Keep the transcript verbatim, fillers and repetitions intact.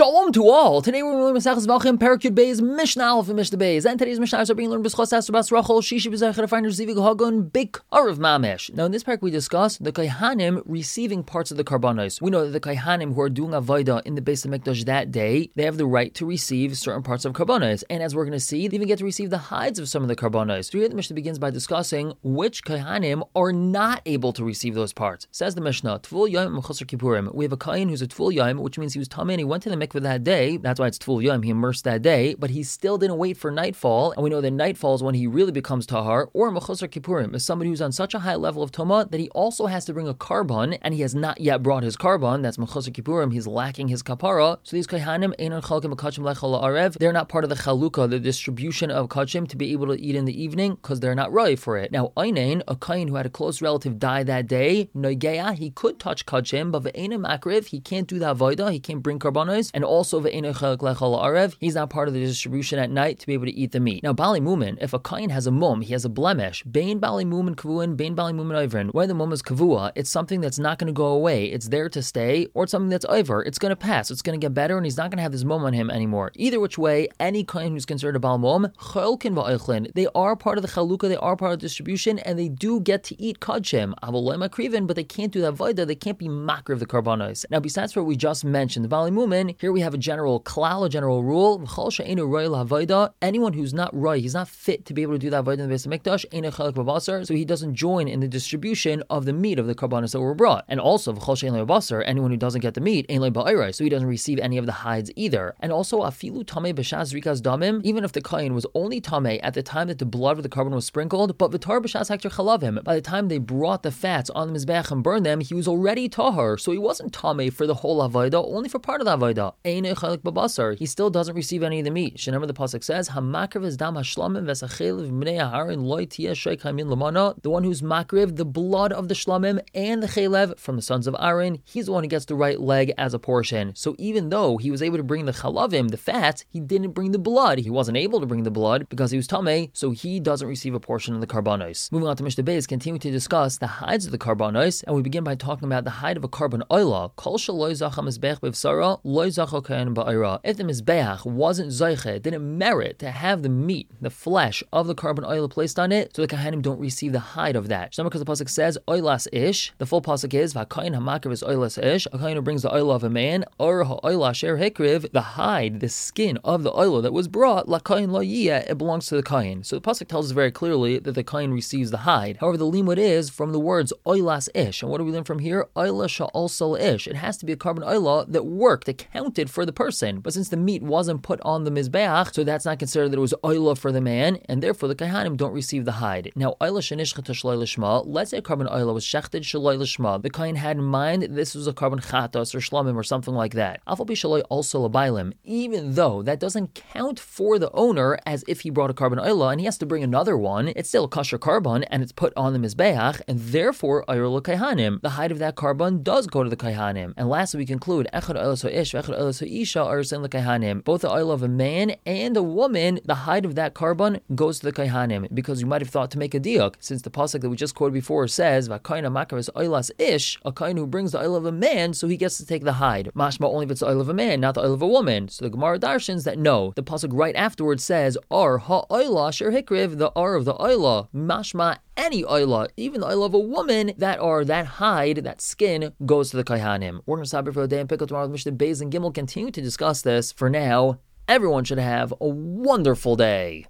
Shalom to all. Today we're learning Maseches Malachim, Perek Yud Beis, Mishnah Aleph and Mishnah Beis. And today's Mishnahs are being learned b'schos Esther Bas Rachel, Shishi b'zaycha to find receiving Hagun, Big Arav Mamesh. Now in this parak we discussed the Kohanim receiving parts of the Karbanos. We know that the Kohanim who are doing Avodah in the Beis HaMikdash that day, they have the right to receive certain parts of Karbanos. And as we're going to see, they even get to receive the hides of some of the Karbanos. So here the Mishnah begins by discussing which Kohanim are not able to receive those parts. Says the Mishnah, Tvul Yom Mechusar Kippurim. We have a Kohen who's a Tvul Yom, which means he was Tameh and he went to the mikveh that day. That's why it's Tvul Yom. He immersed that day, but he still didn't wait for nightfall. And we know that nightfall is when he really becomes tahar. Or Mechusar Kippurim is somebody who's on such a high level of Toma that he also has to bring a carbon, and he has not yet brought his carbon. That's Mechusar Kippurim. He's lacking his kapara. So these Kohanim, Einon Chalkim Kachim Lechol Arev, they're not part of the chalukah, the distribution of kachim to be able to eat in the evening because they're not roi for it. Now, Einain, a Kohen who had a close relative die that day, Noigeya, he could touch kachim, but Ve'enim Makriv, he can't do the avodah, he can't bring karbanos, and also Ve'enim Chalak Lechol Arev, he's not part of the distribution at night to be able to eat the meat. Now, Bali Mumin, if a Kohen has a mum, he has a blemish, Bain Bali Mumin Kavuin, Bain Bali Mumin Ivrin, where the mum is kavua, it's something that's not going to go away, it's there to stay, or it's something that's over, it's going to pass, it's going to get better, and he's not going to have this mum on him anymore. Either which way, any Kohen who's considered a Bal Mum, Cholkin Va'ichlin, they are part of the chalukah, they are part of the distribution, and they do get to eat kachim, Avoloi Makrivin, but they can't do that voida, they can't be makriv the karbanos. Now, besides what we just mentioned, the Bali Mumin, here we have a general klal, a general rule, anyone who's not roy, he's not fit to be able to do that voida in the Beis HaMikdash, Eino Chalak B'Basar, so he doesn't join in the distribution of the meat of the karbanos that were brought. And also, anyone who doesn't get the meat, so he doesn't receive any of the hides either. And also, afilu tameh b'shas rikas damim, even if the kohen was only tameh at the time that the blood of the carbon was sprinkled, but v'tar b'shas hekter chalavim, by the time they brought the fats on the mizbeach and burned them, he was already tahar, so he wasn't tameh for the whole avodah, only for part of the avodah. Eino chalak b'basar, he still doesn't receive any of the meat. Remember the pasuk says, "Hamakriv is dam hashlamim v'sachel v'mnei haharin loy tiyeh sheik hamin lamana." The one who's makriv, the blood of the shlamim and the chelev from the sons of Aaron, he's the one who gets the right leg as a portion. So even though he was able to bring the chalavim, the fats, he didn't bring the blood. He wasn't able to bring the blood because he was tameh, so he doesn't receive a portion of the karbanos. Moving on to Mishnah Beis, continue to discuss the hides of the karbanos, and we begin by talking about the hide of a carbon oila. Kol shelo zacha mizbeach b'vsara, lo zacha kohen ba'ira. If the mizbeach wasn't zayche, didn't merit to have the meat, the flesh of the carbon oil placed on it, so the kohanim don't receive the hide of that. So because the pasuk says oilas ish, the full pasuk is v'kohen hamakriv is oilas ish, a kohen who brings the oil of a man, or ha'oila sher hikriv, the hide, the skin of the oil that was brought, la kohen lo yiyeh, it belongs to the kohen. So the pasuk tells us very clearly that the kohen receives the hide. However, the limud is from the words oilas ish, and what do we learn from here? Oila sha'al sol ish. It has to be a carbon oila that worked, that counted for the person. But since the meat wasn't put on the mizbeach, so that's not considered that it was oila for the man, and therefore the kohanim don't receive the hide. Now, oila shenishchet shaloi lishma, let's say a carbon oila was shechted shaloi lishma. The kohen had in mind that this was a carbon chatos or shlamim or something like that. Afal pi shaloi also labailim, even though that doesn't count for the owner as if he brought a carbon oila and he has to bring another one, it's still a kosher carbon and it's put on the mizbeach, and therefore ayur l'kohanim, the hide of that carbon does go to the kohanim. And lastly, we conclude echad oilas haish, echad oilas haisha are sin l'kohanim. Both the oil of a man and a woman, the hide of that carbon goes to the kohanim, because you might have thought to make a diuk, since the pasuk that we just quoted before says v'kohen hamakriv is oilas ish, a kohen who brings the oil of a man, so he gets to take the hide. Mashma only if it's the oil of a man, not the oil of a woman. So the Gemara darshans that no, the pasuk right afterwards says ar ha'oila sher hikriv, the ar of the oila, mashma any oila, even the oil of a woman, that are that hide, that skin goes to the kohanim. We're going to stop here for the day and pick up tomorrow with Mishnah Beis and Gimel. Continue to discuss this. For now, everyone should have a wonderful day.